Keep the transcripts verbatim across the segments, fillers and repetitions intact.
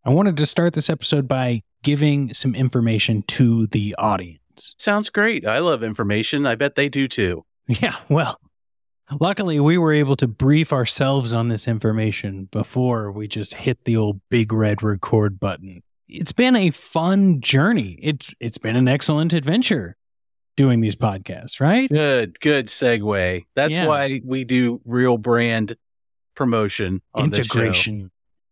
I wanted to start this episode by giving some information to the audience. Sounds great. I love information. I bet they do too. Yeah, well, luckily we were able to brief ourselves on this information before we just hit the old big red record button. It's been a fun journey. It's It's been an excellent adventure doing these podcasts, right? Good, good segue. That's Yeah. why we do real brand promotion on this show. Integration.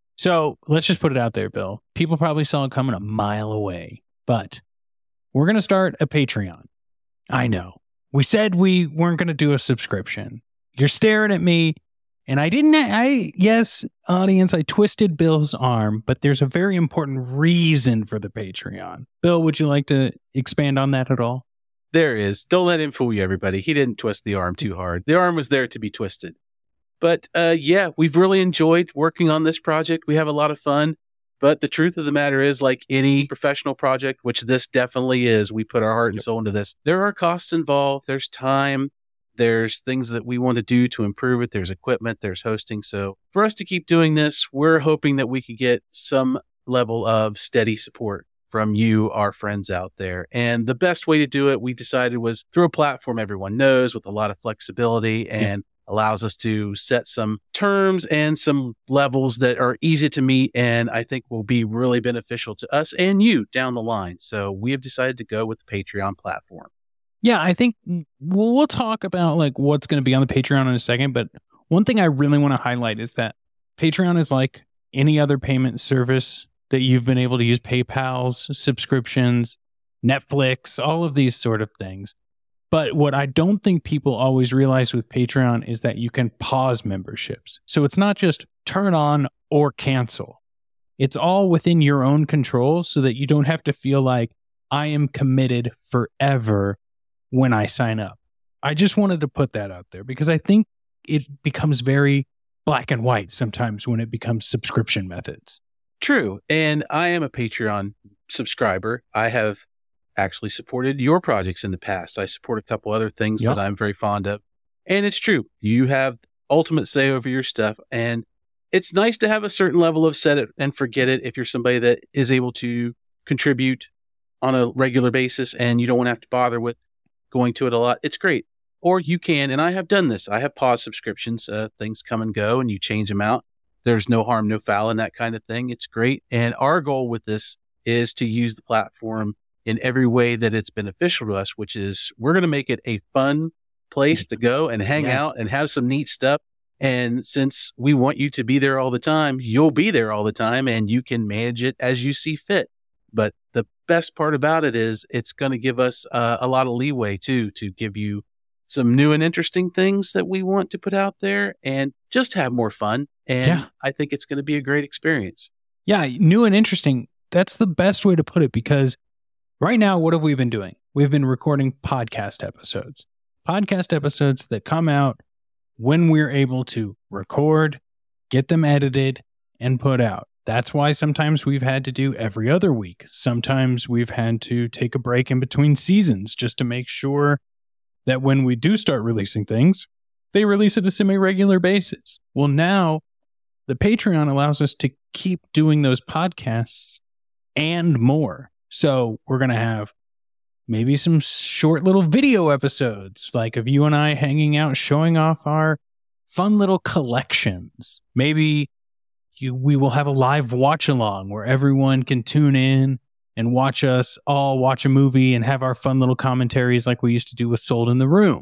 So let's just put it out there, Bill. People probably saw it coming a mile away, but we're going to start a Patreon. I know. We said we weren't going to do a subscription. You're staring at me, and I didn't. I yes, audience, I twisted Bill's arm, but there's a very important reason for the Patreon. Bill, would you like to expand on that at all? There is. Don't let him fool you, everybody. He didn't twist the arm too hard. The arm was there to be twisted. But uh, yeah, we've really enjoyed working on this project. We have a lot of fun. But the truth of the matter is, like any professional project, which this definitely is, we put our heart and soul into this. There are costs involved. There's time. There's things that we want to do to improve it. There's equipment. There's hosting. So for us to keep doing this, we're hoping that we could get some level of steady support from you, our friends out there. And the best way to do it, we decided, was through a platform everyone knows with a lot of flexibility and yeah. allows us to set some terms and some levels that are easy to meet and I think will be really beneficial to us and you down the line. So we have decided to go with the Patreon platform. Yeah, I think we'll, we'll talk about like what's going to be on the Patreon in a second. But one thing I really want to highlight is that Patreon is like any other payment service that you've been able to use, PayPal's subscriptions, Netflix, all of these sort of things. But what I don't think people always realize with Patreon is that you can pause memberships. So it's not just turn on or cancel. It's all within your own control so that you don't have to feel like I am committed forever when I sign up. I just wanted to put that out there because I think it becomes very black and white sometimes when it becomes subscription methods. True. And I am a Patreon subscriber. I have actually supported your projects in the past. I support a couple other things yep. that I'm very fond of. And it's true. You have ultimate say over your stuff. And it's nice to have a certain level of set it and forget it if you're somebody that is able to contribute on a regular basis and you don't want to have to bother with going to it a lot. It's great. Or you can, and I have done this. I have paused subscriptions. Uh, things come and go and you change them out. There's no harm, no foul in that kind of thing. It's great. And our goal with this is to use the platform in every way that it's beneficial to us, which is we're going to make it a fun place to go and hang yes. out and have some neat stuff. And since we want you to be there all the time, you'll be there all the time and you can manage it as you see fit. But the best part about it is it's going to give us uh, a lot of leeway too, to give you some new and interesting things that we want to put out there and just have more fun. And yeah. I think it's going to be a great experience. Yeah, new and interesting. That's the best way to put it because right now, what have we been doing? We've been recording podcast episodes. Podcast episodes that come out when we're able to record, get them edited, and put out. That's why sometimes we've had to do every other week. Sometimes we've had to take a break in between seasons just to make sure that when we do start releasing things, they release at a semi-regular basis. Well, now the Patreon allows us to keep doing those podcasts and more. So we're going to have maybe some short little video episodes, like of you and I hanging out, showing off our fun little collections. Maybe you, we will have a live watch along where everyone can tune in and watch us all watch a movie and have our fun little commentaries like we used to do with Sold in the Room.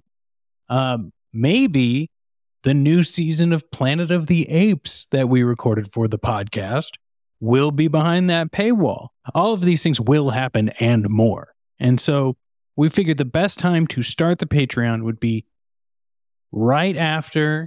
Um, maybe the new season of Planet of the Apes that we recorded for the podcast will be behind that paywall. All of these things will happen and more. And so we figured the best time to start the Patreon would be right after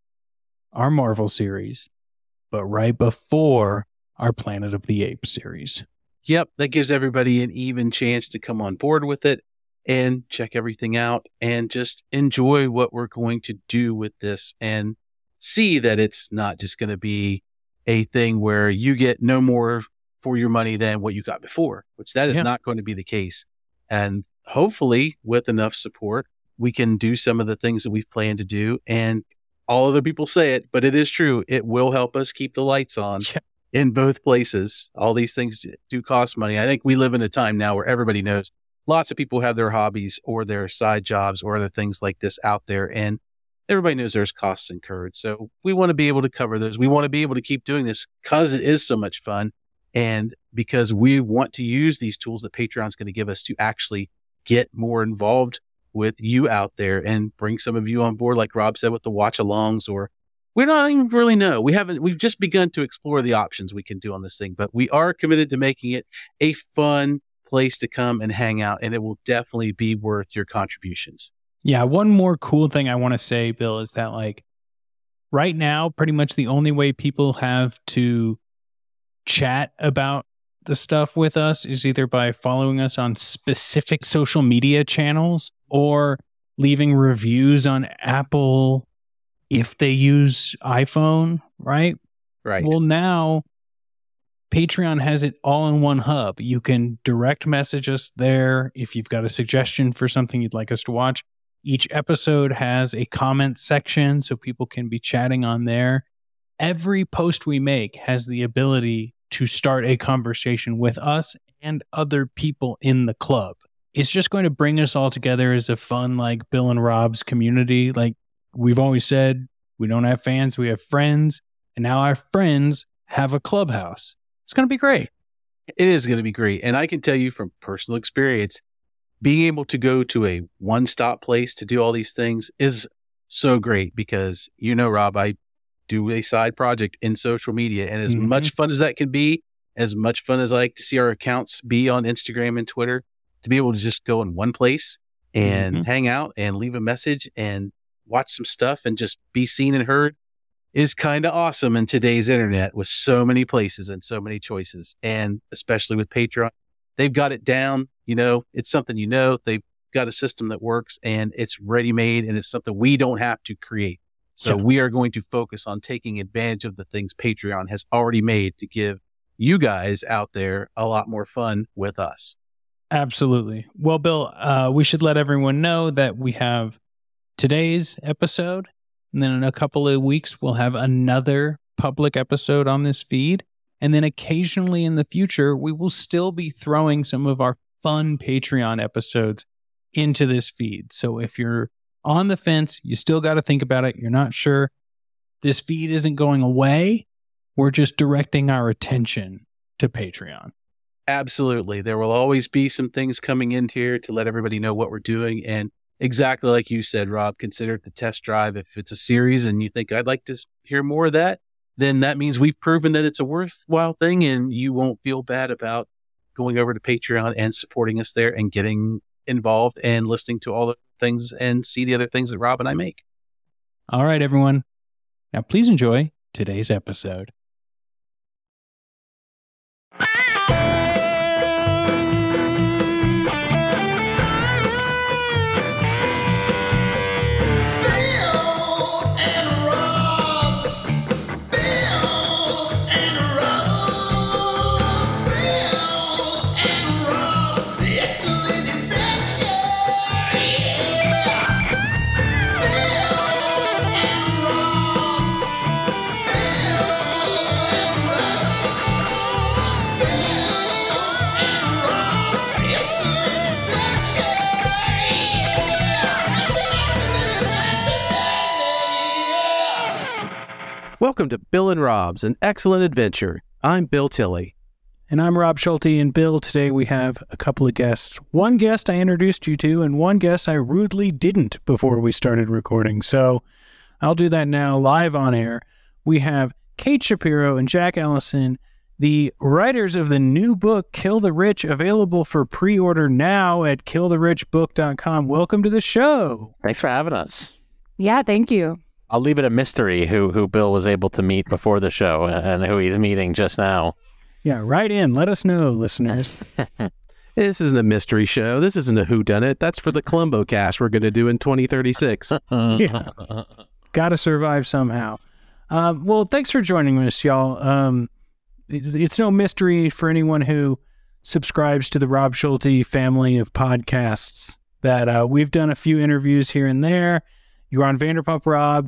our Marvel series, but right before our Planet of the Apes series. Yep, that gives everybody an even chance to come on board with it and check everything out and just enjoy what we're going to do with this and see that it's not just going to be a thing where you get no more for your money than what you got before, which that is yeah. not going to be the case. And hopefully with enough support, we can do some of the things that we've planned to do. And all other people say it, but it is true. It will help us keep the lights on. Yeah. in both places. All these things do cost money. I think we live in a time now where everybody knows lots of people have their hobbies or their side jobs or other things like this out there. And everybody knows there's costs incurred. So we want to be able to cover those. We want to be able to keep doing this because it is so much fun. And because we want to use these tools that Patreon's going to give us to actually get more involved with you out there and bring some of you on board, like Rob said, with the watch alongs, or we don't even really know. We haven't, we've just begun to explore the options we can do on this thing, but we are committed to making it a fun place to come and hang out. And it will definitely be worth your contributions. Yeah. One more cool thing I want to say, Bill, is that like right now, pretty much the only way people have to chat about the stuff with us is either by following us on specific social media channels or leaving reviews on Apple if they use iPhone, right? Right. Well, now Patreon has it all in one hub. You can direct message us there if you've got a suggestion for something you'd like us to watch. Each episode has a comment section so people can be chatting on there. Every post we make has the ability to start a conversation with us and other people in the club. It's just going to bring us all together as a fun, like Bill and Rob's community. Like we've always said, we don't have fans, we have friends. And now our friends have a clubhouse. It's going to be great. It is going to be great. And I can tell you from personal experience, being able to go to a one-stop place to do all these things is so great because, you know, Rob, I do a side project in social media. And as mm-hmm. much fun as that can be, as much fun as I like to see our accounts be on Instagram and Twitter, to be able to just go in one place and mm-hmm. hang out and leave a message and watch some stuff and just be seen and heard is kind of awesome in today's internet with so many places and so many choices. And especially with Patreon, they've got it down. You know, it's something, you know, they've got a system that works and it's ready made and it's something we don't have to create. So yeah. we are going to focus on taking advantage of the things Patreon has already made to give you guys out there a lot more fun with us. Absolutely. Well, Bill, uh, we should let everyone know that we have today's episode, and then in a couple of weeks, we'll have another public episode on this feed. And then occasionally in the future, we will still be throwing some of our fun Patreon episodes into this feed. So if you're on the fence, you still got to think about it. You're not sure. This feed isn't going away. We're just directing our attention to Patreon. Absolutely. There will always be some things coming in here to let everybody know what we're doing. And exactly like you said, Rob, consider it the test drive. If it's a series and you think I'd like to hear more of that, then that means we've proven that it's a worthwhile thing and you won't feel bad about going over to Patreon and supporting us there and getting involved and listening to all the things and see the other things that Rob and I make. All right, everyone. Now, please enjoy today's episode. Welcome to Bill and Rob's An Excellent Adventure. I'm Bill Tilley. And I'm Rob Schulte. And Bill, today we have a couple of guests. One guest I introduced you to, and one guest I rudely didn't before we started recording. So I'll do that now live on air. We have Kate Shapiro and Jack Ellison, the writers of the new book, Kill the Rich, available for pre-order now at kill the rich book dot com. Welcome to the show. Thanks for having us. Yeah, thank you. I'll leave it a mystery who who Bill was able to meet before the show and who he's meeting just now. Yeah, write in. Let us know, listeners. This isn't a mystery show. This isn't a whodunit. That's for the Columbo cast we're going to do in twenty thirty-six. Yeah. Got to survive somehow. Uh, well, thanks for joining us, y'all. Um, it, it's no mystery for anyone who subscribes to the Rob Schulte family of podcasts that uh, we've done a few interviews here and there. You're on Vanderpump Robs.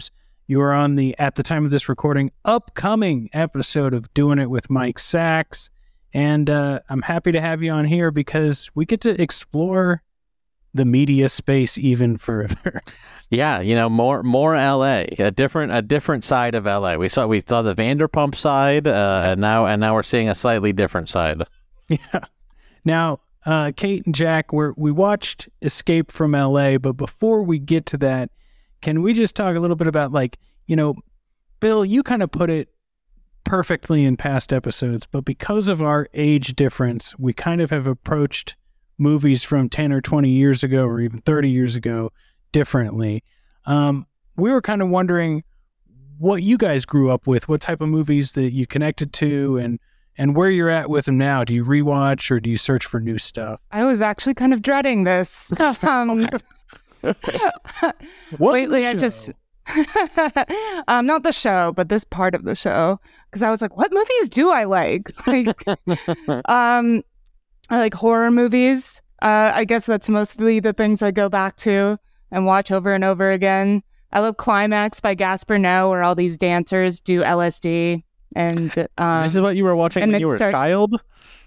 You are on the, at the time of this recording, upcoming episode of Doing It with Mike Sachs. And uh, I'm happy to have you on here because we get to explore the media space even further. Yeah, you know, more more L A, a different a different side of L A. We saw we saw the Vanderpump side, uh, and now and now we're seeing a slightly different side. Yeah. Now, uh, Kate and Jack, we're, we watched Escape from L A, but before we get to that, can we just talk a little bit about, like, you know, Bill, you kind of put it perfectly in past episodes, but because of our age difference, we kind of have approached movies from ten or twenty years ago or even thirty years ago differently. Um, we were kind of wondering what you guys grew up with, what type of movies that you connected to, and and where you're at with them now. Do you rewatch or do you search for new stuff? I was actually kind of dreading this. Um, lately, I just... um, not the show, but this part of the show. Because I was like, what movies do I like? Like, um, I like horror movies. Uh, I guess that's mostly the things I go back to and watch over and over again. I love Climax by Gaspar Noé, where all these dancers do L S D. And um, this is what you were watching when you were start- a child?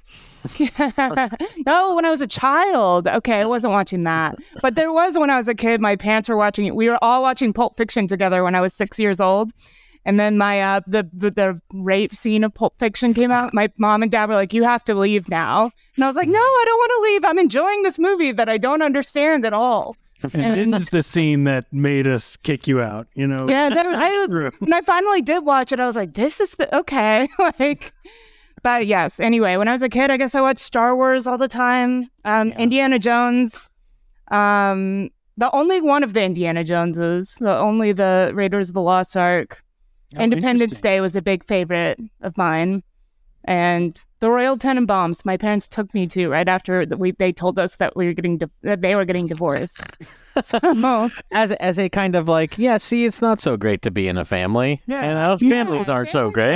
No, when I was a child. Okay, I wasn't watching that. But there was when I was a kid, my parents were watching it. We were all watching Pulp Fiction together when I was six years old. And then my uh, the, the the rape scene of Pulp Fiction came out. My mom and dad were like, you have to leave now. And I was like, no, I don't want to leave. I'm enjoying this movie that I don't understand at all. And this is the scene that made us kick you out, you know? Yeah, that, I, when I finally did watch it, I was like, this is the, okay. Like, but yes, anyway, when I was a kid, I guess I watched Star Wars all the time. Um, yeah. Indiana Jones. Um, the only one of the Indiana Joneses, the only the Raiders of the Lost Ark. Oh, Independence Day was a big favorite of mine. And the Royal Tenenbaums, my parents took me to right after the, we they told us that we were getting di- that they were getting divorced. So, as as a kind of like, yeah, see, it's not so great to be in a family. Yeah, and our yeah, families aren't so great.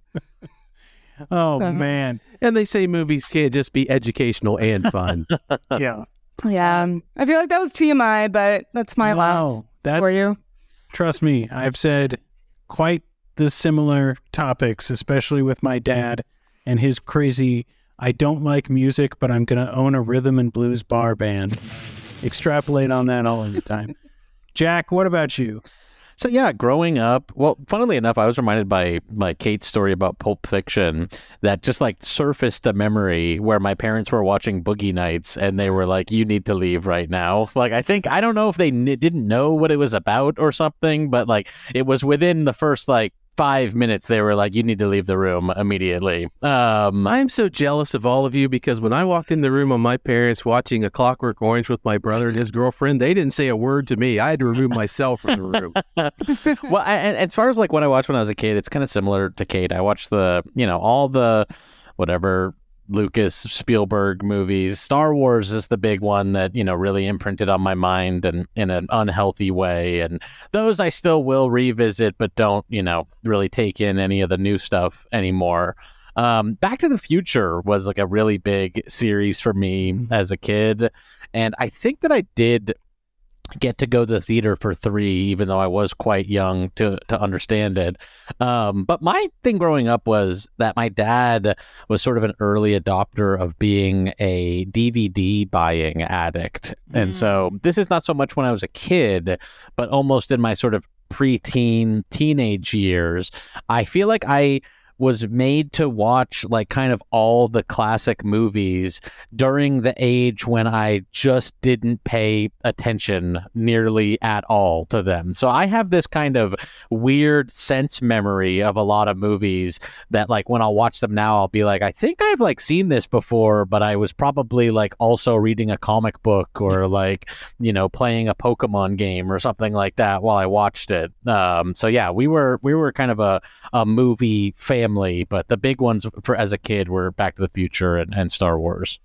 Oh so, man! And they say movies can't just be educational and fun. Yeah, yeah. I feel like that was T M I, but that's my no, laugh that's, for you. Trust me, I've said quite the similar topics, especially with my dad and his crazy, I don't like music, but I'm going to own a rhythm and blues bar band. Extrapolate on that all the time. Jack, what about you? So yeah, growing up, well, funnily enough, I was reminded by by Kate's story about Pulp Fiction that just like surfaced a memory where my parents were watching Boogie Nights and they were like, you need to leave right now. Like, I think, I don't know if they n- didn't know what it was about or something, but like it was within the first like five minutes, they were like, you need to leave the room immediately. Um, I'm so jealous of all of you because when I walked in the room on my parents watching A Clockwork Orange with my brother and his girlfriend, they didn't say a word to me. I had to remove myself from the room. Well, I, and as far as like what I watched when I was a kid, it's kind of similar to Kate. I watched the, you know, all the whatever Lucas, Spielberg movies. Star Wars is the big one that, you know, really imprinted on my mind and in an unhealthy way. And those I still will revisit, but don't, you know, really take in any of the new stuff anymore. Um, Back to the Future was like a really big series for me as a kid. And I think that I did get to go to the theater for three, even though I was quite young to to understand it. Um, but my thing growing up was that my dad was sort of an early adopter of being a D V D buying addict. Mm. And so this is not so much when I was a kid, but almost in my sort of preteen, teenage years. I feel like I was made to watch like kind of all the classic movies during the age when I just didn't pay attention nearly at all to them. So I have this kind of weird sense memory of a lot of movies that like when I'll watch them now, I'll be like, I think I've like seen this before, but I was probably like also reading a comic book or like, you know, playing a Pokemon game or something like that while I watched it. Um, so yeah, we were, we were kind of a, a movie fan family, but the big ones for as a kid were Back to the Future and, and Star Wars.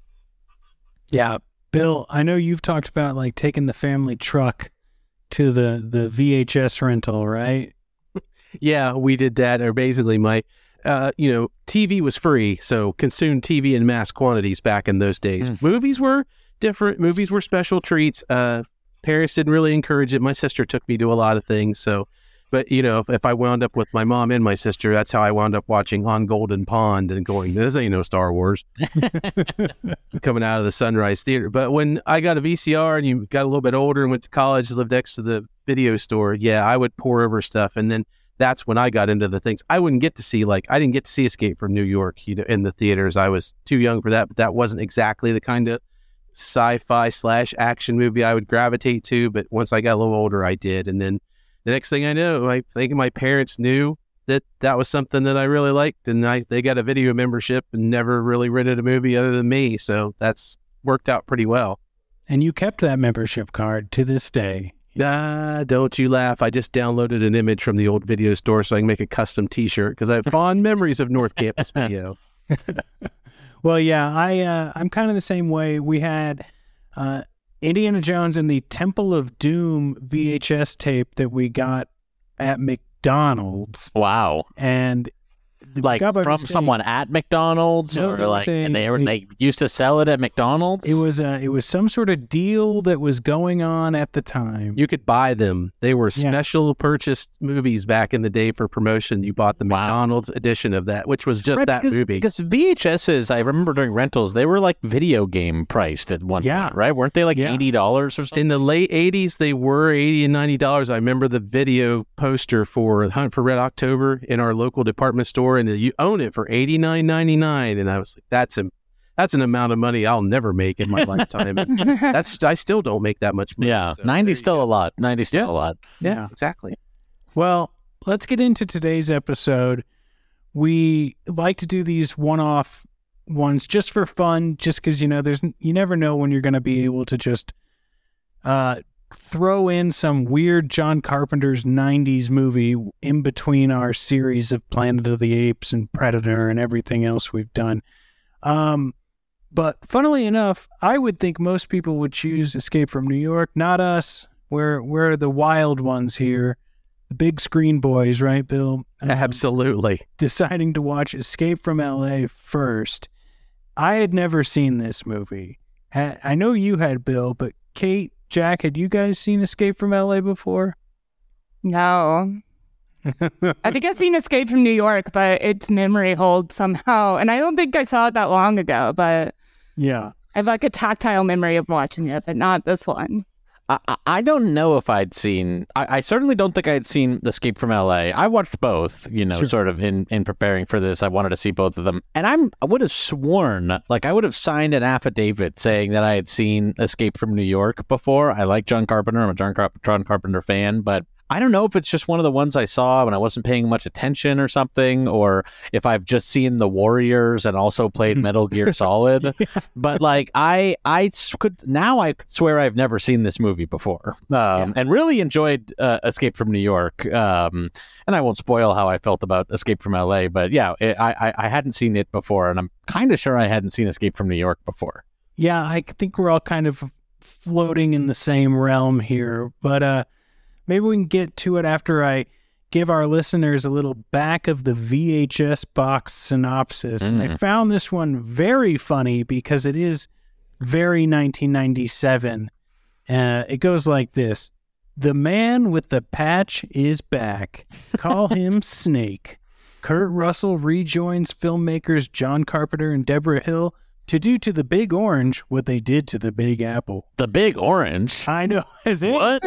Yeah. Bill, I know you've talked about like taking the family truck to the, the V H S rental, right? Yeah, we did that. Or basically my, uh, you know, T V was free, so consumed T V in mass quantities back in those days. Mm. Movies were different. Movies were special treats. Uh, parents didn't really encourage it. My sister took me to a lot of things, so But, you know, if, if I wound up with my mom and my sister, that's how I wound up watching On Golden Pond and going, this ain't no Star Wars. Coming out of the Sunrise Theater. But when I got a V C R and you got a little bit older and went to college, lived next to the video store, yeah, I would pour over stuff. And then that's when I got into the things. I wouldn't get to see, like, I didn't get to see Escape from New York, you know, in the theaters. I was too young for that, but that wasn't exactly the kind of sci-fi slash action movie I would gravitate to. But once I got a little older, I did. And then the next thing I know, I think my parents knew that that was something that I really liked, and I they got a video membership and never really rented a movie other than me. So that's worked out pretty well. And you kept that membership card to this day. Ah, don't you laugh. I just downloaded an image from the old video store so I can make a custom t-shirt because I have fond memories of North Campus Video. Well, yeah, I, uh, I'm kind of the same way. We had uh, Indiana Jones and the Temple of Doom V H S tape that we got at McDonald's. Wow. And like from mistake. someone at McDonald's, no, or like a, and they were it, they used to sell it at McDonald's. It was uh, it was some sort of deal that was going on at the time. You could buy them. They were special yeah. purchased movies back in the day for promotion. You bought the wow. McDonald's edition of that, which was just right, that because, movie. Because V H S's, I remember during rentals, they were like video game priced at one yeah. point, right? Weren't they like yeah. eighty dollars or something? In the late eighties, they were eighty and ninety dollars. I remember the video poster for Hunt for Red October in our local department store, and you own it for eighty-nine ninety-nine, and I was like, that's a that's an amount of money I'll never make in my lifetime. And that's I still don't make that much money. Yeah, so ninety still go. a lot. ninety still yeah. a lot. Yeah, yeah, exactly. Well, let's get into today's episode. We like to do these one-off ones just for fun, just because you know there's you never know when you're going to be able to just uh throw in some weird John Carpenter's nineties movie in between our series of Planet of the Apes and Predator and everything else we've done. Um, but funnily enough, I would think most people would choose Escape from New York, not us. We're, we're the wild ones here, the big screen boys, right, Bill? Um, Absolutely. Deciding to watch Escape from L A first. I had never seen this movie. I know you had, Bill, but Kate, Jack, had you guys seen Escape from L A before? No. I think I've seen Escape from New York, but its memory holds somehow. And I don't think I saw it that long ago, but yeah, I have like a tactile memory of watching it, but not this one. I, I don't know if I'd seen, I, I certainly don't think I'd seen Escape from L A. I watched both, you know, sure. sort of in, in preparing for this. I wanted to see both of them. And I'm, I would have sworn, like I would have signed an affidavit saying that I had seen Escape from New York before. I like John Carpenter. I'm a John, Car- John Carpenter fan, but I don't know if it's just one of the ones I saw when I wasn't paying much attention or something, or if I've just seen The Warriors and also played Metal Gear Solid. Yeah. But like I, I could now I swear I've never seen this movie before, um, yeah. and really enjoyed uh, Escape from New York. Um, and I won't spoil how I felt about Escape from L A, but yeah, it, I, I hadn't seen it before, and I'm kind of sure I hadn't seen Escape from New York before. Yeah, I think we're all kind of floating in the same realm here, but uh. Maybe we can get to it after I give our listeners a little back of the V H S box synopsis. Mm. And I found this one very funny because it is very nineteen ninety-seven. Uh, it goes like this. The man with the patch is back. Call him Snake. Kurt Russell rejoins filmmakers John Carpenter and Deborah Hill to do to the Big Orange what they did to the Big Apple. The Big Orange? I know. Is it? What?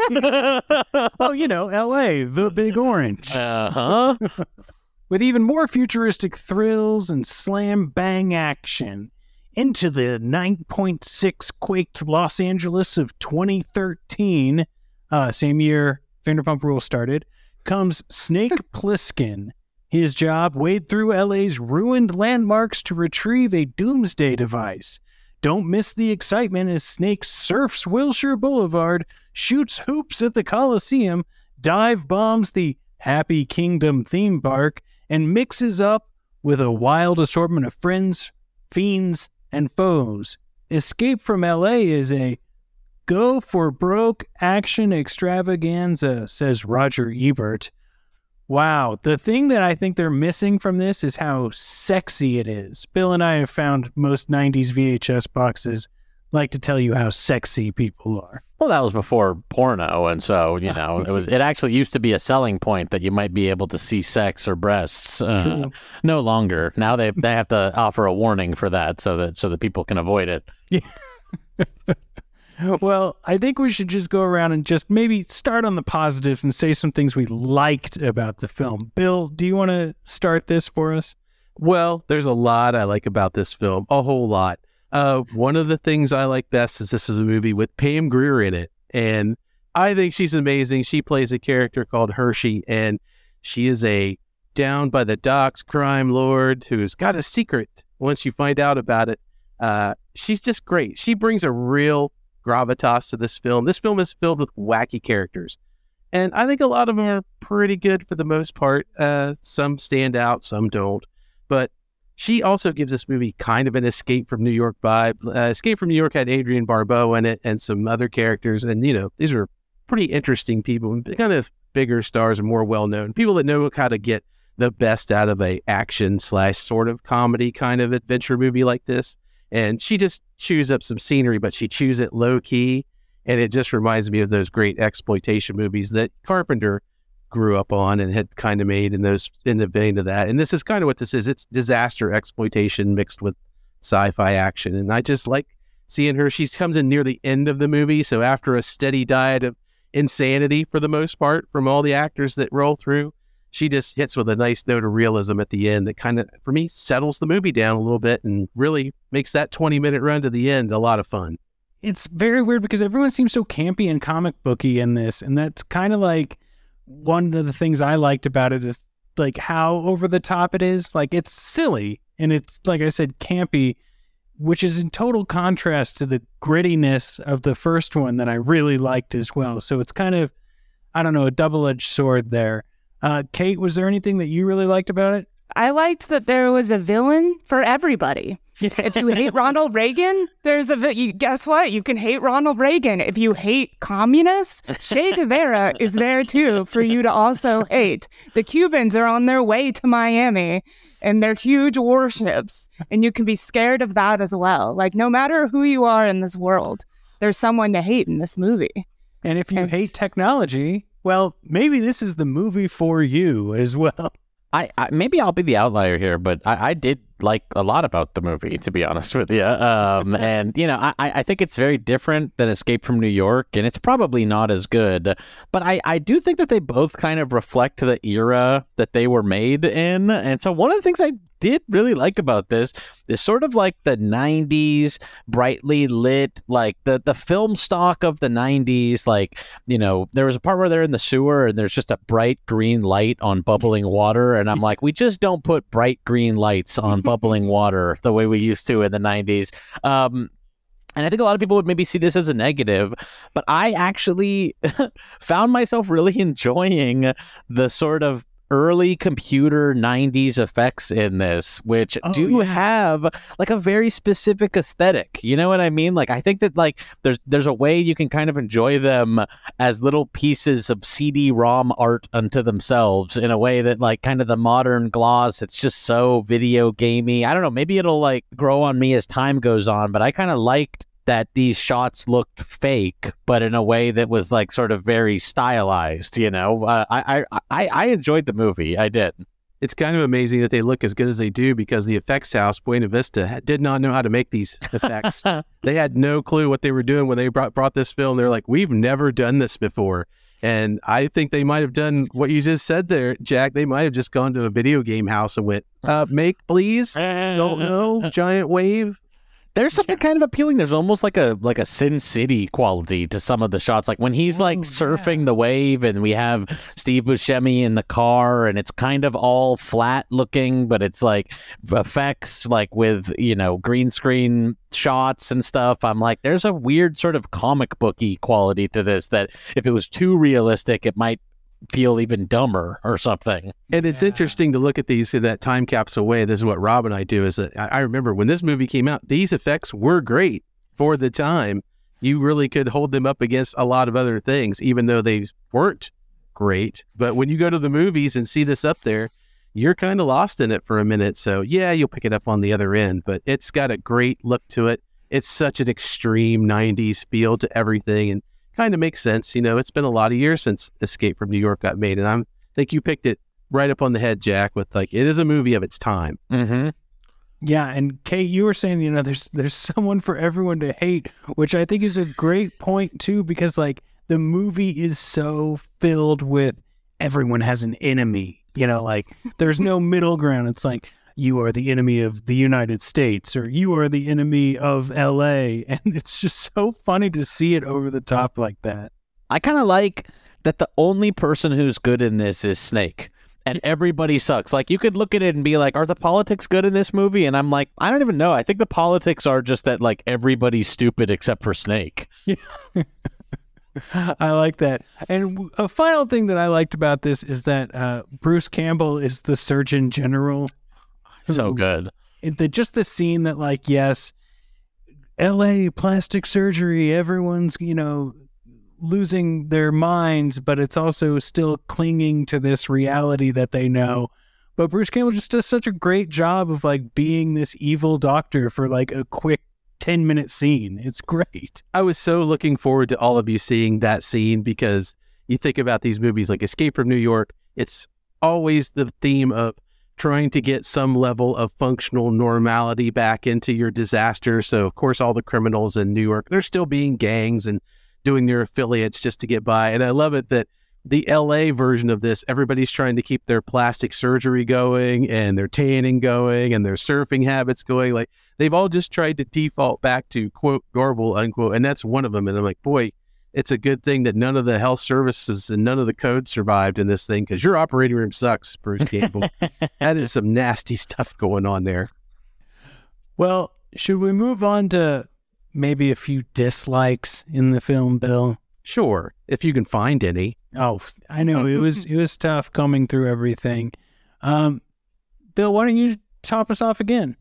Oh, you know, L A, the Big Orange. Uh-huh. With even more futuristic thrills and slam bang action. Into the nine point six quaked Los Angeles of twenty thirteen, uh, same year Vanderpump Rules started, comes Snake Plissken. His job, wade through L A's ruined landmarks to retrieve a doomsday device. Don't miss the excitement as Snake surfs Wilshire Boulevard, shoots hoops at the Coliseum, dive bombs the Happy Kingdom theme park, and mixes up with a wild assortment of friends, fiends, and foes. Escape from L A is a go-for-broke action extravaganza, says Roger Ebert. Wow, the thing that I think they're missing from this is how sexy it is. Bill and I have found most nineties V H S boxes like to tell you how sexy people are. Well, that was before porno, and so, you know, it was. It actually used to be a selling point that you might be able to see sex or breasts. Uh, no longer. Now they they have to offer a warning for that so that so that people can avoid it. Yeah. Well, I think we should just go around and just maybe start on the positives and say some things we liked about the film. Bill, do you want to start this for us? Well, there's a lot I like about this film, a whole lot. Uh, one of the things I like best is this is a movie with Pam Grier in it, and I think she's amazing. She plays a character called Hershey, and she is a down by the docks crime lord who's got a secret. Once you find out about it, uh, she's just great. She brings a real gravitas to this film. This film is filled with wacky characters, and I think a lot of them are pretty good for the most part. Uh, some stand out, some don't, but she also gives this movie kind of an Escape from New York vibe. Uh, Escape from New York had Adrienne Barbeau in it and some other characters. And, you know, these are pretty interesting people, kind of bigger stars and more well-known. People that know how to get the best out of a action slash sort of comedy kind of adventure movie like this. And she just chews up some scenery, but she chews it low-key. And it just reminds me of those great exploitation movies that Carpenter grew up on and had kind of made in those in the vein of that. And this is kind of what this is. It's disaster exploitation mixed with sci-fi action. And I just like seeing her. She comes in near the end of the movie. So after a steady diet of insanity for the most part from all the actors that roll through, she just hits with a nice note of realism at the end that kind of, for me, settles the movie down a little bit and really makes that twenty minute run to the end a lot of fun. It's very weird because everyone seems so campy and comic booky in this. And that's kind of like, one of the things I liked about it is like how over the top it is. Like it's silly and it's, like I said, campy, which is in total contrast to the grittiness of the first one that I really liked as well. So it's kind of, I don't know, a double-edged sword there. Uh, Kate, was there anything that you really liked about it? I liked that there was a villain for everybody. If you hate Ronald Reagan, there's a vi- you, guess what? You can hate Ronald Reagan. If you hate communists, Che Guevara is there too for you to also hate. The Cubans are on their way to Miami and they're huge warships, and you can be scared of that as well. Like no matter who you are in this world, there's someone to hate in this movie. And if you and, hate technology, well, maybe this is the movie for you as well. I, I maybe I'll be the outlier here, but I, I did like a lot about the movie, to be honest with you. Um, and you know, I, I think it's very different than Escape from New York, and it's probably not as good. But I, I do think that they both kind of reflect the era that they were made in. And so one of the things I did really like about this is sort of like the nineties brightly lit, like the the film stock of the nineties. Like, you know, there was a part where they're in the sewer and there's just a bright green light on bubbling water, and I'm like, we just don't put bright green lights on bubbling water the way we used to in the nineties. Um And I think a lot of people would maybe see this as a negative, but I actually found myself really enjoying the sort of early computer nineties effects in this, which oh, do yeah. have like a very specific aesthetic. You know what I mean? Like, I think that like there's there's a way you can kind of enjoy them as little pieces of C D ROM art unto themselves in a way that like kind of the modern gloss, it's just so video gamey. I don't know, maybe it'll like grow on me as time goes on, but I kind of liked that these shots looked fake, but in a way that was like sort of very stylized, you know. Uh, I, I I I enjoyed the movie. I did. It's kind of amazing that they look as good as they do because the effects house, Buena Vista, ha- did not know how to make these effects. They had no clue what they were doing when they brought, brought this film. They're like, we've never done this before. And I think they might have done what you just said there, Jack. They might have just gone to a video game house and went, uh, make, please. Don't know. Giant wave. There's something kind of appealing. There's almost like a like a Sin City quality to some of the shots. Like when he's like Ooh, surfing yeah. the wave and we have Steve Buscemi in the car and it's kind of all flat looking, but it's like effects like with, you know, green screen shots and stuff. I'm like, there's a weird sort of comic booky quality to this that if it was too realistic, it might feel even dumber or something. And it's Yeah. interesting to look at these in that time capsule way. This is what Rob and I do. Is that I, I remember when this movie came out, these effects were great for the time. You really could hold them up against a lot of other things, even though they weren't great. But when you go to the movies and see this up there, you're kind of lost in it for a minute. So yeah, you'll pick it up on the other end, but it's got a great look to it. it's such an extreme nineties feel to everything, and kind of makes sense. You know, it's been a lot of years since Escape from New York got made, and I'm, I think you picked it right up on the head, Jack, with like, it is a movie of its time. Mm-hmm. Yeah, and Kate, you were saying, you know, there's there's someone for everyone to hate, which I think is a great point too, because like the movie is so filled with everyone has an enemy. You know, like there's no middle ground. It's like, you are the enemy of the United States, or you are the enemy of L A. And it's just so funny to see it over the top like that. I kind of like that the only person who's good in this is Snake, and everybody sucks. Like, you could look at it and be like, are the politics good in this movie? And I'm like, I don't even know. I think the politics are just that, like, everybody's stupid except for Snake. Yeah. I like that. And a final thing that I liked about this is that uh, Bruce Campbell is the Surgeon General. So good. It, the, just the scene that, like, yes, L A plastic surgery, everyone's, you know, losing their minds, but it's also still clinging to this reality that they know. But Bruce Campbell just does such a great job of, like, being this evil doctor for, like, a quick ten minute scene. It's great. I was so looking forward to all of you seeing that scene, because you think about these movies like Escape from New York, it's always the theme of trying to get some level of functional normality back into your disaster. So, of course, all the criminals in New York, they're still being gangs and doing their affiliates just to get by. And I love it that the L A version of this, everybody's trying to keep their plastic surgery going and their tanning going and their surfing habits going. Like, they've all just tried to default back to, quote, normal, unquote. And that's one of them. And I'm like, boy, it's a good thing that none of the health services and none of the code survived in this thing, because your operating room sucks, Bruce Campbell. That is some nasty stuff going on there. Well, should we move on to maybe a few dislikes in the film, Bill? Sure, if you can find any. Oh, I know. It was it was tough combing through everything. Um, Bill, why don't you top us off again?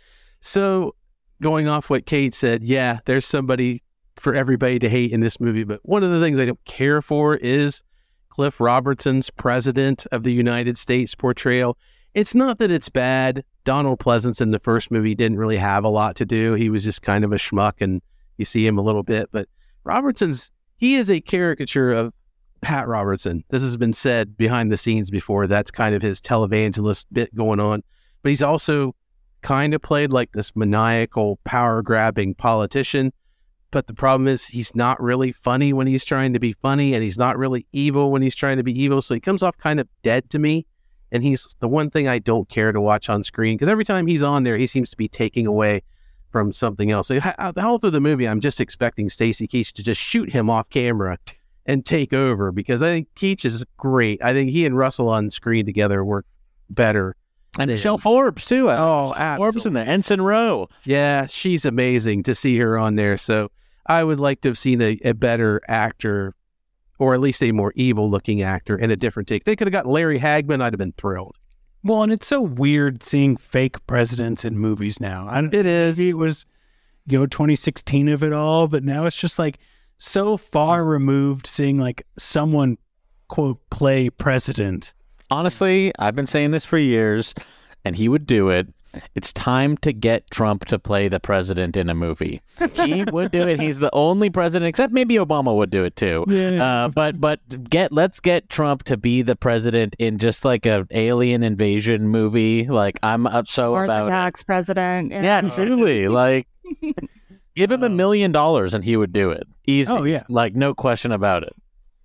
So, going off what Kate said, yeah, there's somebody for everybody to hate in this movie, but one of the things I don't care for is Cliff Robertson's President of the United States portrayal. It's not that it's bad. Donald Pleasance in the first movie didn't really have a lot to do. He was just kind of a schmuck, and you see him a little bit, but Robertson's, he is a caricature of Pat Robertson. This has been said behind the scenes before. That's kind of his televangelist bit going on, but he's also kind of played like this maniacal, power-grabbing politician. But the problem is he's not really funny when he's trying to be funny, and he's not really evil when he's trying to be evil. So he comes off kind of dead to me. And he's the one thing I don't care to watch on screen, because every time he's on there, he seems to be taking away from something else. So the whole through the movie, I'm just expecting Stacy Keach to just shoot him off camera and take over, because I think Keach is great. I think he and Russell on screen together work better. And Michelle Forbes, too. Oh, Forbes in there. Ensign Rowe. Yeah, she's amazing to see her on there. So I would like to have seen a, a better actor, or at least a more evil-looking actor, in a different take. They could have got Larry Hagman. I'd have been thrilled. Well, and it's so weird seeing fake presidents in movies now. I don't, it is. Maybe it was, you know, twenty sixteen of it all, but now it's just like so far removed seeing like someone, quote, play president. Honestly, I've been saying this for years, and he would do it. It's time to get Trump to play the president in a movie. He would do it. He's the only president, except maybe Obama would do it too. Yeah. Uh, but but get let's get Trump to be the president in just like a alien invasion movie. Like, I'm up so Mars about Attacks it. president. Yeah, yeah absolutely. Like, give him a million dollars and he would do it. Easy. Oh yeah. Like, no question about it.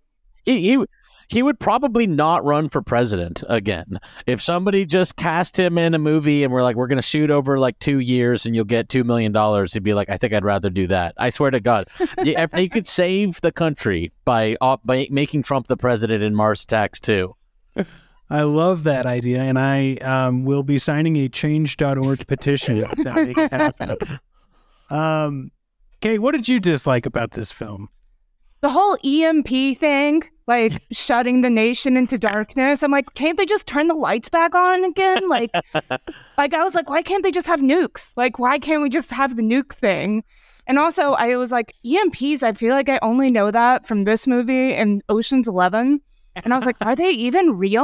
He he. He would probably not run for president again. If somebody just cast him in a movie and we're like, we're going to shoot over like two years and you'll get two million dollars, he'd be like, I think I'd rather do that. I swear to God. You could save the country by, uh, by making Trump the president in Mars Attacks too. I love that idea, and I um, will be signing a change dot org petition to make it happen. Um, Kate, what did you dislike about this film? The whole E M P thing, like shutting the nation into darkness. I'm like, can't they just turn the lights back on again? Like, like I was like, why can't they just have nukes? Like, why can't we just have the nuke thing? And also, I was like, E M Ps, I feel like I only know that from this movie and Ocean's Eleven. And I was like, are they even real?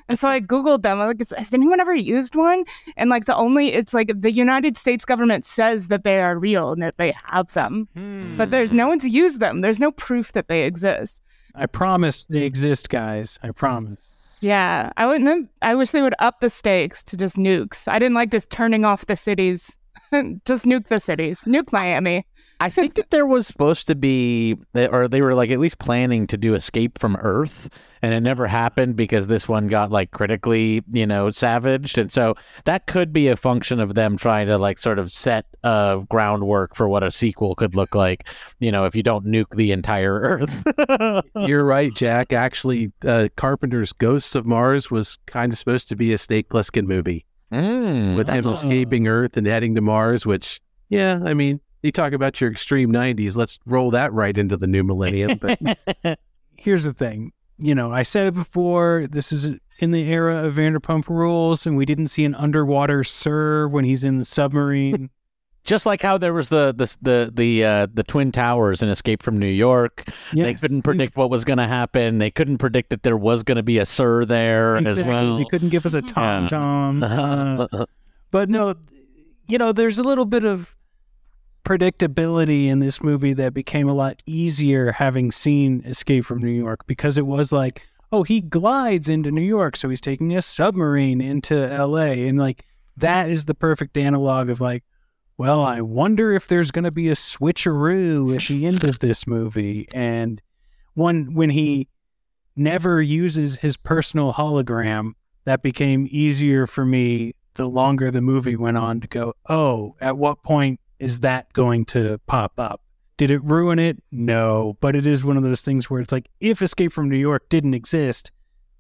And so I Googled them. I'm like, has anyone ever used one? And like the only, it's like the United States government says that they are real and that they have them. Hmm. But there's no one's used them. There's no proof that they exist. I promise they exist, guys. I promise. Yeah. I wouldn't, I wish they would up the stakes to just nukes. I didn't like this turning off the cities. Just nuke the cities. Nuke Miami. I think that there was supposed to be, or they were like at least planning to do Escape from Earth, and it never happened because this one got like critically, you know, savaged. And so that could be a function of them trying to like sort of set uh, groundwork for what a sequel could look like, you know, if you don't nuke the entire Earth. You're right, Jack. Actually, uh, Carpenter's Ghosts of Mars was kind of supposed to be a Snake Plissken movie mm, with him awesome. escaping Earth and heading to Mars, which, yeah, I mean, you talk about your extreme nineties. Let's roll that right into the new millennium. But here's the thing. You know, I said it before. This is in the era of Vanderpump Rules, and we didn't see an underwater Sir when he's in the submarine. Just like how there was the the the the, uh, the Twin Towers in Escape from New York. Yes. They couldn't predict what was going to happen. They couldn't predict that there was going to be a Sir there exactly. as well. They couldn't give us a Tom Yeah. Tom. Uh, but no, you know, there's a little bit of predictability in this movie that became a lot easier having seen Escape from New York, because it was like, oh, he glides into New York, so he's taking a submarine into L A, and like that is the perfect analog of like, well, I wonder if there's going to be a switcheroo at the end of this movie. And one when he never uses his personal hologram, that became easier for me the longer the movie went on to go, oh, at what point is that going to pop up? Did it ruin it? No, but it is one of those things where it's like, if Escape from New York didn't exist,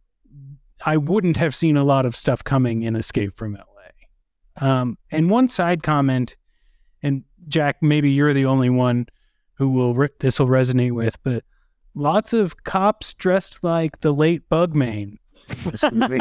I wouldn't have seen a lot of stuff coming in Escape from L A. Um, and one side comment, and Jack, maybe you're the only one who will re- this will resonate with, but lots of cops dressed like the late Bugman. This movie.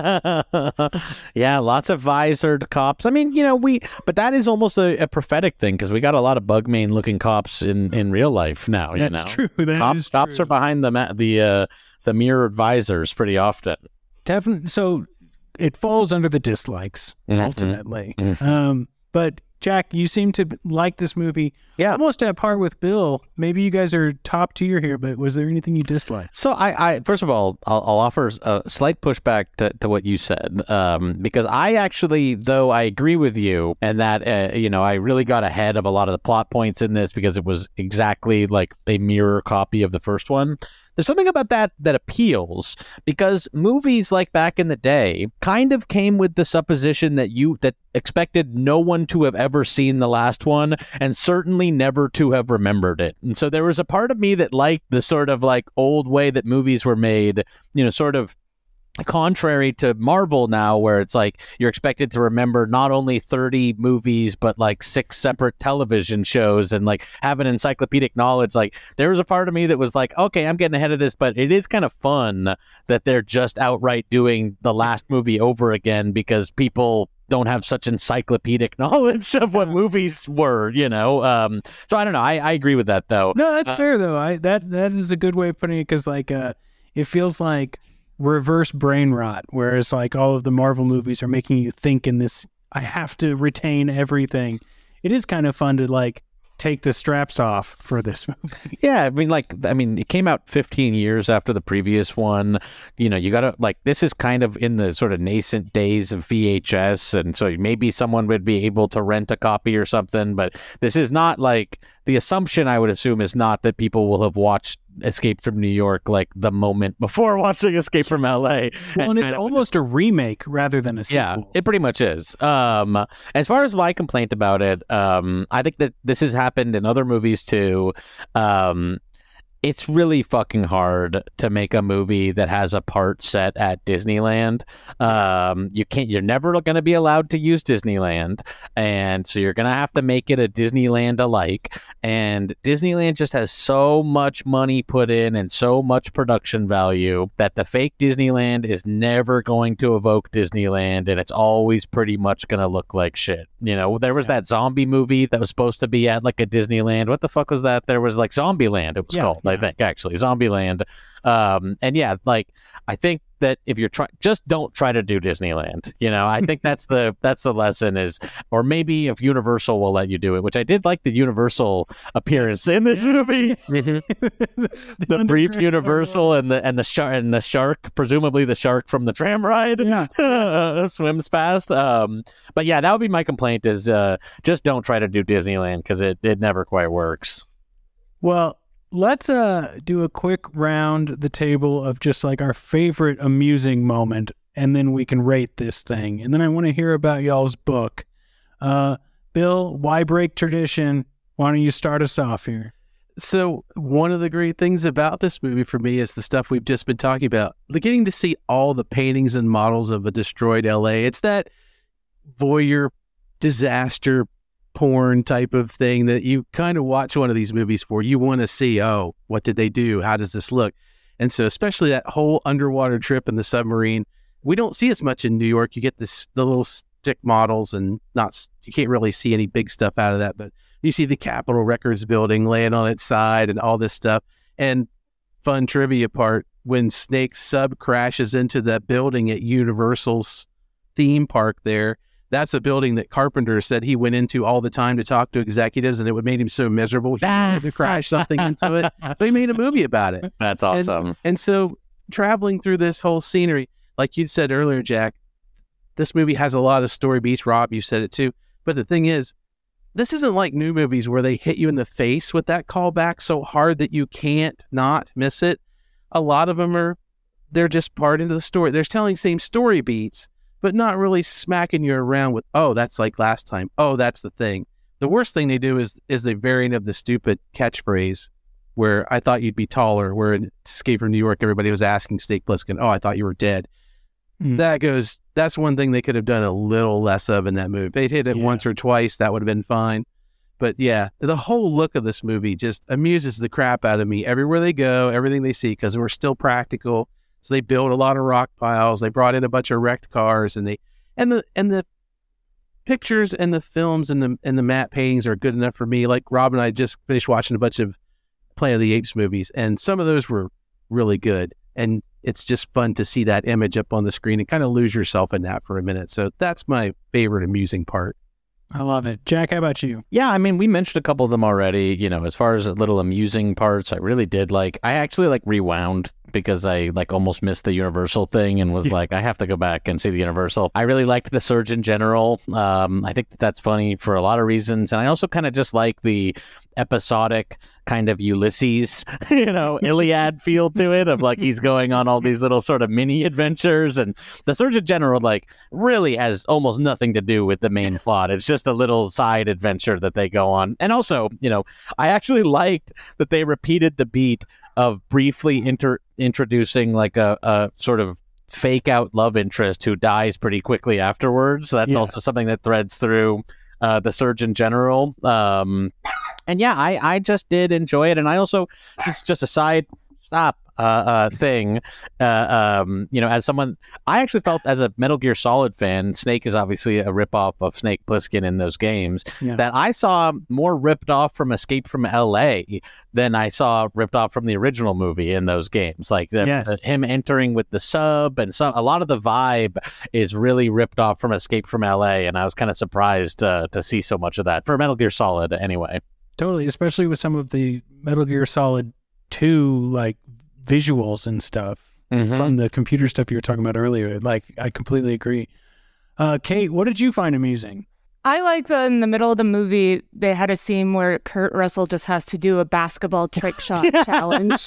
Yeah, lots of visored cops. I mean, you know, we, but that is almost a, a prophetic thing, because we got a lot of Bugman looking cops in, in real life now. That's you know? true. That cops, is cops true. are behind the ma- the uh, the mirrored visors pretty often. Definitely. So it falls under the dislikes Mhm. ultimately. Mhm. Um, but Jack, you seem to like this movie. Yeah. Almost at par with Bill. Maybe you guys are top tier here, but was there anything you disliked? So I, I first of all, I'll, I'll offer a slight pushback to, to what you said, um, because I actually, though I agree with you, and that uh, you know, I really got ahead of a lot of the plot points in this because it was exactly like a mirror copy of the first one. There's something about that that appeals, because movies like back in the day kind of came with the supposition that you that expected no one to have ever seen the last one, and certainly never to have remembered it. And so there was a part of me that liked the sort of like old way that movies were made, you know, sort of contrary to Marvel now, where it's like you're expected to remember not only thirty movies but like six separate television shows and like have an encyclopedic knowledge. Like there was a part of me that was like, okay, I'm getting ahead of this, but it is kind of fun that they're just outright doing the last movie over again because people don't have such encyclopedic knowledge of what movies were, you know. Um, so I don't know. I, I agree with that though. No, that's Uh, fair though. I that that is a good way of putting it, because like uh, it feels like reverse brain rot, whereas like all of the Marvel movies are making you think in this, I have to retain everything. It is kind of fun to like take the straps off for this movie. Yeah, I mean, like, I mean, it came out fifteen years after the previous one. You know, you got to, like, this is kind of in the sort of nascent days of V H S, and so maybe someone would be able to rent a copy or something, but this is not like, the assumption I would assume is not that people will have watched Escape from New York like the moment before watching Escape from L A. Well, and it's it would almost a remake rather than a sequel. Yeah, it pretty much is. Um, as far as my complaint about it, um, I think that this has happened in other movies too. Um, it's really fucking hard to make a movie that has a part set at Disneyland. Um, you can't. You're never going to be allowed to use Disneyland, and so you're going to have to make it a Disneyland alike. And Disneyland just has so much money put in and so much production value that the fake Disneyland is never going to evoke Disneyland, and it's always pretty much going to look like shit. You know, there was Yeah. that zombie movie that was supposed to be at like a Disneyland. What the fuck was that? There was like Zombieland. It was Yeah, called. I think, actually. Zombieland. Um, and yeah, like, I think that if you're trying, just don't try to do Disneyland. You know, I think that's the that's the lesson is, or maybe if Universal will let you do it, which I did like the Universal appearance in this movie. the, the brief Universal and the and the shark and the shark, presumably the shark from the tram ride, yeah. swims past. Um, but yeah, that would be my complaint: is uh, just don't try to do Disneyland because it it never quite works. Well, let's uh do a quick round the table of just like our favorite amusing moment, and then we can rate this thing. And then I want to hear about y'all's book. Uh, Bill, why break tradition? Why don't you start us off here? So one of the great things about this movie for me is the stuff we've just been talking about. Like getting to see all the paintings and models of a destroyed L A. It's that voyeur disaster porn type of thing that you kind of watch one of these movies for. You want to see, oh, what did they do? How does this look? And so especially that whole underwater trip in the submarine, we don't see as much in New York. You get this the little stick models and not you can't really see any big stuff out of that, but you see the Capitol Records building laying on its side and all this stuff. And fun trivia part, when Snake's sub crashes into that building at Universal's theme park there, that's a building that Carpenter said he went into all the time to talk to executives, and it would made him so miserable he wanted to crash something into it. So he made a movie about it. That's awesome. And, and so traveling through this whole scenery, like you said earlier, Jack, this movie has a lot of story beats. Rob, you said it too. But the thing is, this isn't like new movies where they hit you in the face with that callback so hard that you can't not miss it. A lot of them are, they're just part into the story. They're telling same story beats, but not really smacking you around with, oh, that's like last time. Oh, that's the thing. The worst thing they do is is a variant of the stupid catchphrase where I thought you'd be taller, where in Escape from New York, everybody was asking Snake Plissken, oh, I thought you were dead. Mm. That goes, that's one thing they could have done a little less of in that movie. If they'd hit it yeah. once or twice, that would have been fine. But yeah, the whole look of this movie just amuses the crap out of me everywhere they go, everything they see, because we're still practical. So they built a lot of rock piles. They brought in a bunch of wrecked cars, and they and the and the pictures and the films and the and the matte paintings are good enough for me. Like Rob and I just finished watching a bunch of Planet of the Apes movies, and some of those were really good. And it's just fun to see that image up on the screen and kind of lose yourself in that for a minute. So that's my favorite amusing part. I love it. Jack, how about you? Yeah, I mean, we mentioned a couple of them already. You know, as far as little amusing parts, I really did like, I actually like rewound because I like almost missed the Universal thing and was yeah. like, I have to go back and see the Universal. I really liked the Surgeon General. Um, I think that that's funny for a lot of reasons. And I also kind of just like the episodic kind of Ulysses, you know, Iliad feel to it of like he's going on all these little sort of mini adventures. And the Surgeon General like really has almost nothing to do with the main plot. It's just a little side adventure that they go on. And also, you know, I actually liked that they repeated the beat of briefly inter- introducing like a, a sort of fake out love interest who dies pretty quickly afterwards. That's yeah. also something that threads through uh, the Surgeon General. Um, and yeah, I, I just did enjoy it. And I also, it's just a side stop uh, uh, thing. Uh, um, you know, as someone, I actually felt as a Metal Gear Solid fan, Snake is obviously a ripoff of Snake Plissken in those games, yeah. that I saw more ripped off from Escape from L A than I saw ripped off from the original movie in those games. Like the, yes. the, him entering with the sub and some, a lot of the vibe is really ripped off from Escape from L A. And I was kind of surprised uh, to see so much of that for Metal Gear Solid anyway. Totally, especially with some of the Metal Gear Solid two like visuals and stuff mm-hmm. from the computer stuff you were talking about earlier. Like, I completely agree. Uh, Kate, what did you find amusing? I like that in the middle of the movie, they had a scene where Kurt Russell just has to do a basketball trick shot challenge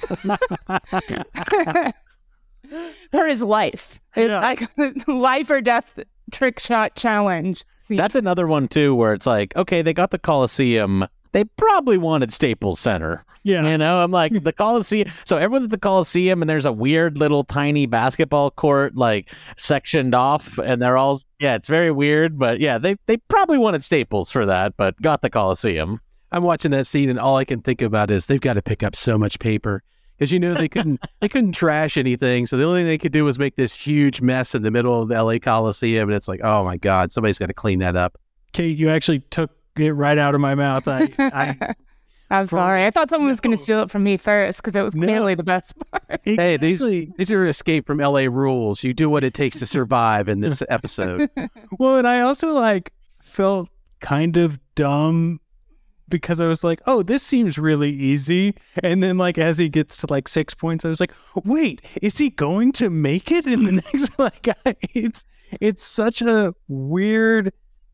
for his life. It's yeah. like life or death trick shot challenge scene. That's another one too, where it's like, okay, they got the Coliseum. They probably wanted Staples Center. Yeah. You know, I'm like, the Coliseum. So everyone's at the Coliseum and there's a weird little tiny basketball court, like sectioned off, and they're all, yeah, it's very weird. But yeah, they, they probably wanted Staples for that, but got the Coliseum. I'm watching that scene and all I can think about is they've got to pick up so much paper. Because, you know, they couldn't they couldn't trash anything. So the only thing they could do was make this huge mess in the middle of the L A Coliseum. And it's like, oh, my God, somebody's got to clean that up. Kate, you actually took it right out of my mouth. I, I I'm From- sorry. I thought someone was going No. to steal it from me first because it was No. clearly the best part. Hey, these Exactly. these are escape from L A rules. You do what it takes to survive in this episode. Well, and I also like felt kind of dumb because I was like, oh, this seems really easy. And then like as he gets to like six points, I was like, wait, is he going to make it in the next like I, it's it's such a weird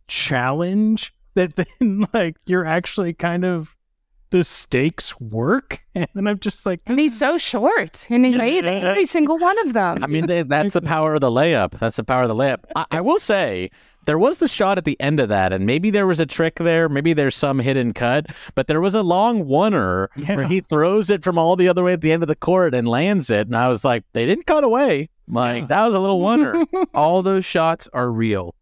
challenge that then like you're actually kind of the stakes work. And then I'm just like, And he's so short, and he made every single one of them. I mean, they, that's the power of the layup. That's the power of the layup. I, I will say, there was the shot at the end of that, and maybe there was a trick there. Maybe there's some hidden cut, but there was a long oneer Yeah. where he throws it from all the other way at the end of the court and lands it. And I was like, they didn't cut away. Like, Yeah. that was a little oneer. All those shots are real.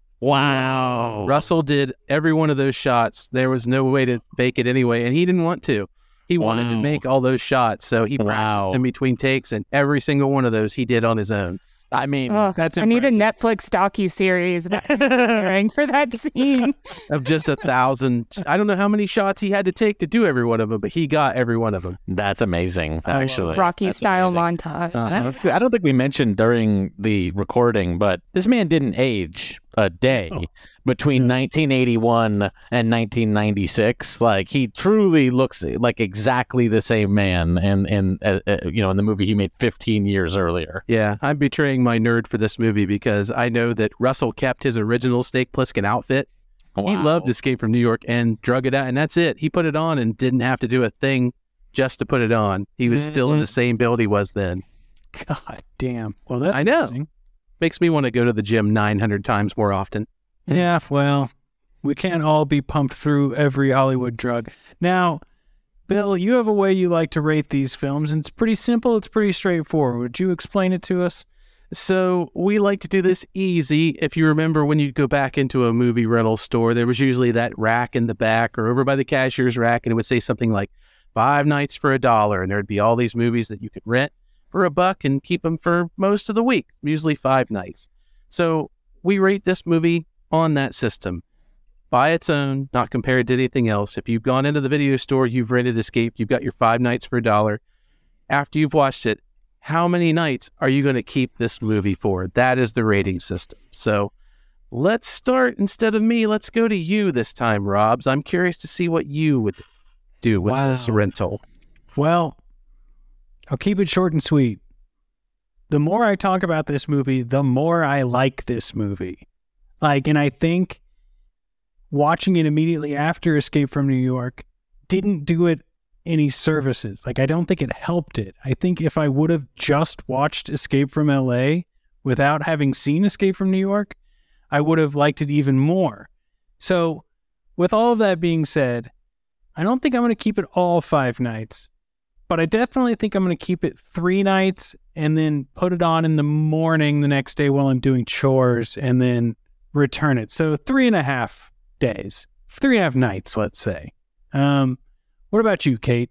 Wow. Russell did every one of those shots. There was no way to fake it anyway, and he didn't want to. He wanted to Wow. make all those shots, so he practiced Wow. in between takes, and every single one of those he did on his own. I mean, Ugh, That's I need a impressive. Netflix docu-series about preparing for that scene. Of just a thousand, I don't know how many shots he had to take to do every one of them, but he got every one of them. that's amazing, I love actually. Rocky That's style amazing. montage. And I don't, I don't think we mentioned during the recording, but this man didn't age a day Oh. between nineteen eighty-one and nineteen ninety-six. Like, he truly looks like exactly the same man, and in, uh, uh, you know, in the movie he made fifteen years earlier. Yeah, I'm betraying my nerd for this movie because I know that Russell kept his original Snake Plissken outfit. He Wow. loved Escape from New York and drug it out, and that's it. He put it on and didn't have to do a thing just to put it on. He was still in the same build he was then. God damn. Well, that's I know. amazing. Makes me want to go to the gym nine hundred times more often. Yeah, well, we can't all be pumped through every Hollywood drug. Now, Bill, you have a way you like to rate these films, and it's pretty simple. It's pretty straightforward. Would you explain it to us? So we like to do this easy. If you remember when you go back into a movie rental store, there was usually that rack in the back or over by the cashier's rack, and it would say something like five nights for a dollar. And there'd be all these movies that you could rent for a buck and keep them for most of the week, usually five nights. So we rate this movie on that system by its own, not compared to anything else. If you've gone into the video store, you've rented Escape, you've got your five nights for a dollar. After you've watched it, how many nights are you going to keep this movie for? That is the rating system. So let's start, instead of me, let's go to you this time, Robs. I'm curious to see what you would do with Wow. this rental. Well, I'll keep it short and sweet. The more I talk about this movie, the more I like this movie. Like, and I think watching it immediately after Escape from New York didn't do it any services. Like, I don't think it helped it. I think if I would have just watched Escape from L A without having seen Escape from New York, I would have liked it even more. So, with all of that being said, I don't think I'm going to keep it all five nights, but I definitely think I'm going to keep it three nights and then put it on in the morning the next day while I'm doing chores and then return it. So three and a half days, three and a half nights, let's say. Um, what about you, Kate?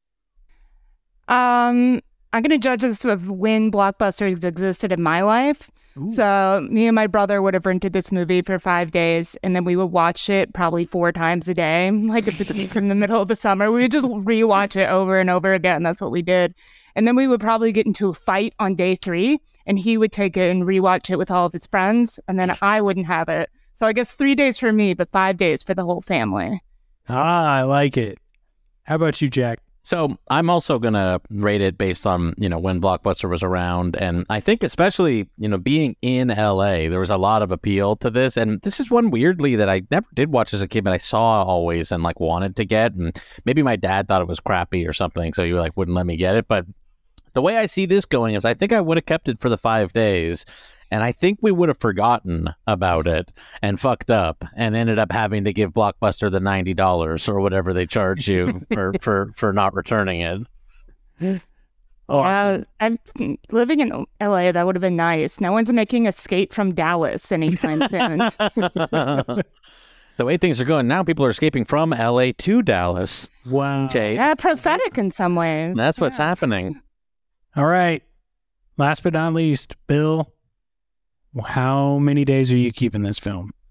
Um, I'm going to judge this with when blockbusters existed in my life. So me and my brother would have rented this movie for five days, and then we would watch it probably four times a day. Like if it's in the middle of the summer, we would just rewatch it over and over again. That's what we did. And then we would probably get into a fight on day three, and he would take it and rewatch it with all of his friends, and then I wouldn't have it. So I guess three days for me, but five days for the whole family. Ah, I like it. How about you, Jack? So I'm also going to rate it based on, you know, when Blockbuster was around. And I think especially, you know, being in L A, there was a lot of appeal to this. And this is one weirdly that I never did watch as a kid, but I saw always and like wanted to get. And maybe my dad thought it was crappy or something, so he like wouldn't let me get it. But the way I see this going is I think I would have kept it for the five days. And I think we would have forgotten about it and fucked up and ended up having to give Blockbuster the ninety dollars or whatever they charge you for, for, for not returning it. Awesome. Uh, I'm living in L A. That would have been nice. No one's making Escape from Dallas anytime soon. The way things are going now, people are escaping from L A to Dallas. Wow. Jade. Yeah, prophetic in some ways. That's what's Yeah. happening. All right. Last but not least, Bill, how many days are you keeping this film?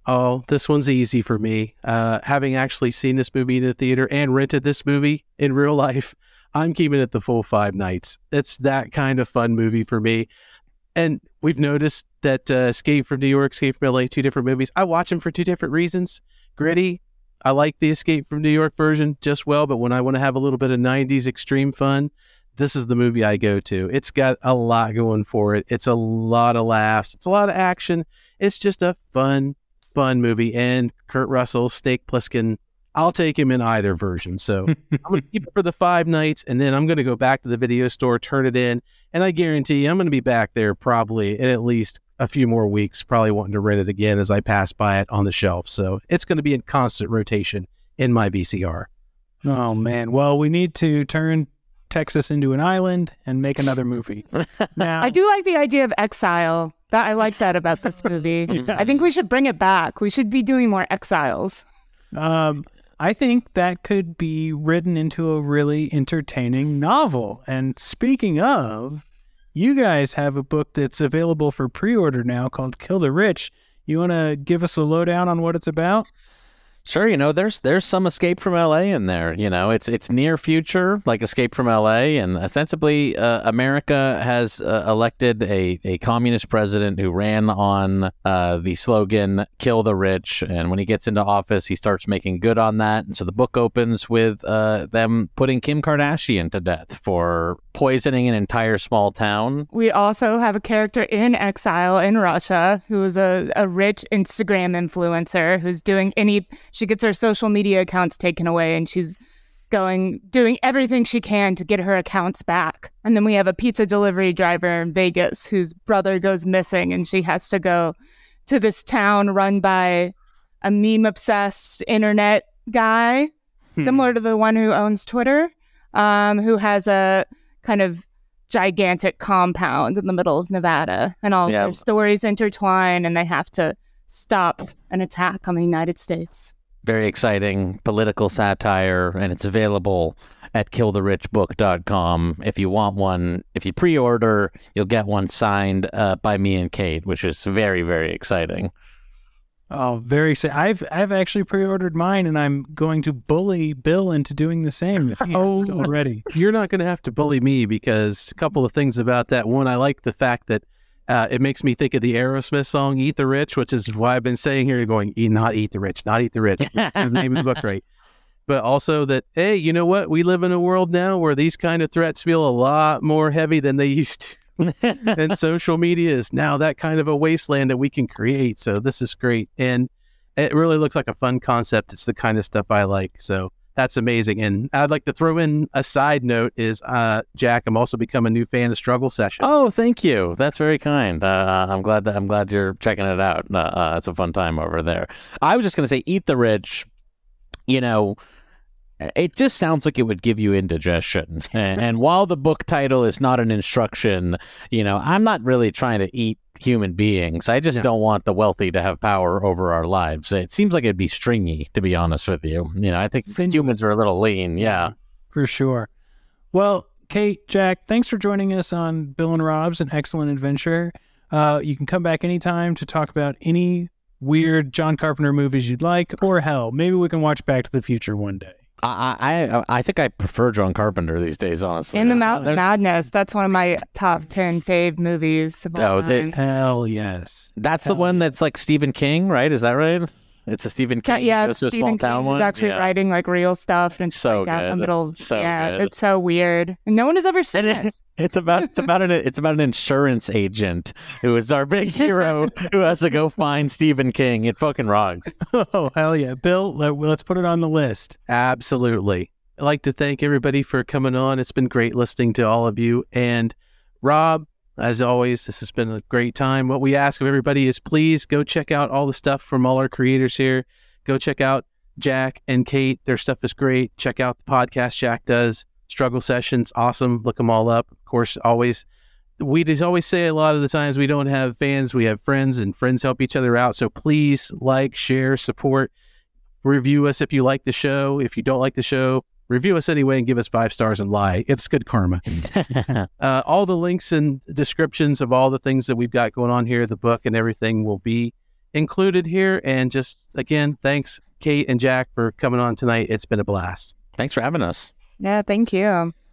Oh, this one's easy for me. Uh, having actually seen this movie in the theater and rented this movie in real life, I'm keeping it the full five nights. It's that kind of fun movie for me. And we've noticed that uh, Escape from New York, Escape from L A, two different movies. I watch them for two different reasons. Gritty, I like the Escape from New York version just well, but when I want to have a little bit of nineties extreme fun, this is the movie I go to. It's got a lot going for it. It's a lot of laughs. It's a lot of action. It's just a fun, fun movie. And Kurt Russell, Snake Plissken, I'll take him in either version. So I'm going to keep it for the five nights, and then I'm going to go back to the video store, turn it in, and I guarantee you I'm going to be back there probably in at least a few more weeks, probably wanting to rent it again as I pass by it on the shelf. So it's going to be in constant rotation in my V C R. Oh, man. Well, we need to turn Texas into an island and make another movie. Now, I do like the idea of exile. That I like that about this movie. Yeah. I think we should bring it back. We should be doing more exiles. Um, I think that could be written into a really entertaining novel. And speaking of, you guys have a book that's available for pre-order now called Kill the Rich. You want to give us a lowdown on what it's about? Sure, you know, there's there's some Escape from L A in there. You know, it's it's near future, like Escape from L A, and ostensibly uh, America has uh, elected a, a communist president who ran on uh, the slogan "Kill the Rich," and when he gets into office, he starts making good on that. And so the book opens with uh, them putting Kim Kardashian to death for poisoning an entire small town. We also have a character in exile in Russia who is a, a rich Instagram influencer who's doing any... She gets her social media accounts taken away, and she's going, doing everything she can to get her accounts back. And then we have a pizza delivery driver in Vegas whose brother goes missing, and she has to go to this town run by a meme-obsessed internet guy, hmm. similar to the one who owns Twitter, um, who has a kind of gigantic compound in the middle of Nevada, and all yeah. their stories intertwine, and they have to stop an attack on the United States. Very exciting political satire, and it's available at kill the rich book dot com. If you want one, if you pre-order, you'll get one signed uh, by me and Kate, which is very, very exciting. Oh, very sa- I've I've actually pre-ordered mine, and I'm going to bully Bill into doing the same if he hasn't Oh. already. You're not going to have to bully me, because a couple of things about that. One, I like the fact that uh, it makes me think of the Aerosmith song "Eat the Rich," which is why I've been saying here, going, "Eat, not eat the rich, not eat the rich." The name of the book, right? But also that, hey, you know what? We live in a world now where these kind of threats feel a lot more heavy than they used to. And social media is now that kind of a wasteland that we can create. So this is great. And it really looks like a fun concept. It's the kind of stuff I like. So that's amazing. And I'd like to throw in a side note is, uh, Jack, I'm also become a new fan of Struggle Session. Oh, thank you. That's very kind. Uh, I'm glad that I'm glad you're checking it out. Uh, uh, it's a fun time over there. I was just going to say, Eat the Rich, you know, it just sounds like it would give you indigestion. And, and while the book title is not an instruction, you know, I'm not really trying to eat human beings. I just Yeah. don't want the wealthy to have power over our lives. It seems like it'd be stringy, to be honest with you. You know, I think Sinuous. humans are a little lean. Yeah. For sure. Well, Kate, Jack, thanks for joining us on Bill and Rob's An Excellent Adventure. Uh, you can come back anytime to talk about any weird John Carpenter movies you'd like, or hell, maybe we can watch Back to the Future one day. I, I I think I prefer John Carpenter these days, honestly. In the Mouth of There's- Madness, that's one of my top ten fave movies of all Oh, they- time. Hell yes. That's the Hell one that's like Stephen King, right? Is that right? It's a Stephen Ca- King. yeah, goes it's to a small Stephen town King one. who's actually Yeah. writing like real stuff, and it's So like out in the good. middle. So yeah, good. it's so weird. And no one has ever seen it. It's about it's about an it's about an insurance agent who is our big hero who has to go find Stephen King. It fucking rocks. Oh, hell yeah. Bill, let, let's put it on the list. Absolutely. I'd like to thank everybody for coming on. It's been great listening to all of you. And Rob, as always, this has been a great time. What we ask of everybody is please go check out all the stuff from all our creators here. Go check out Jack and Kate. Their stuff is great. Check out the podcast Jack does. Struggle Sessions, awesome. Look them all up. Of course, always, we just always say a lot of the times we don't have fans. We have friends, and friends help each other out. So please like, share, support, review us if you like the show. If you don't like the show, review us anyway and give us five stars and lie. It's good karma. uh, all the links and descriptions of all the things that we've got going on here, the book and everything will be included here. And just again, thanks Kate and Jack for coming on tonight. It's been a blast. Thanks for having us. Yeah, thank you.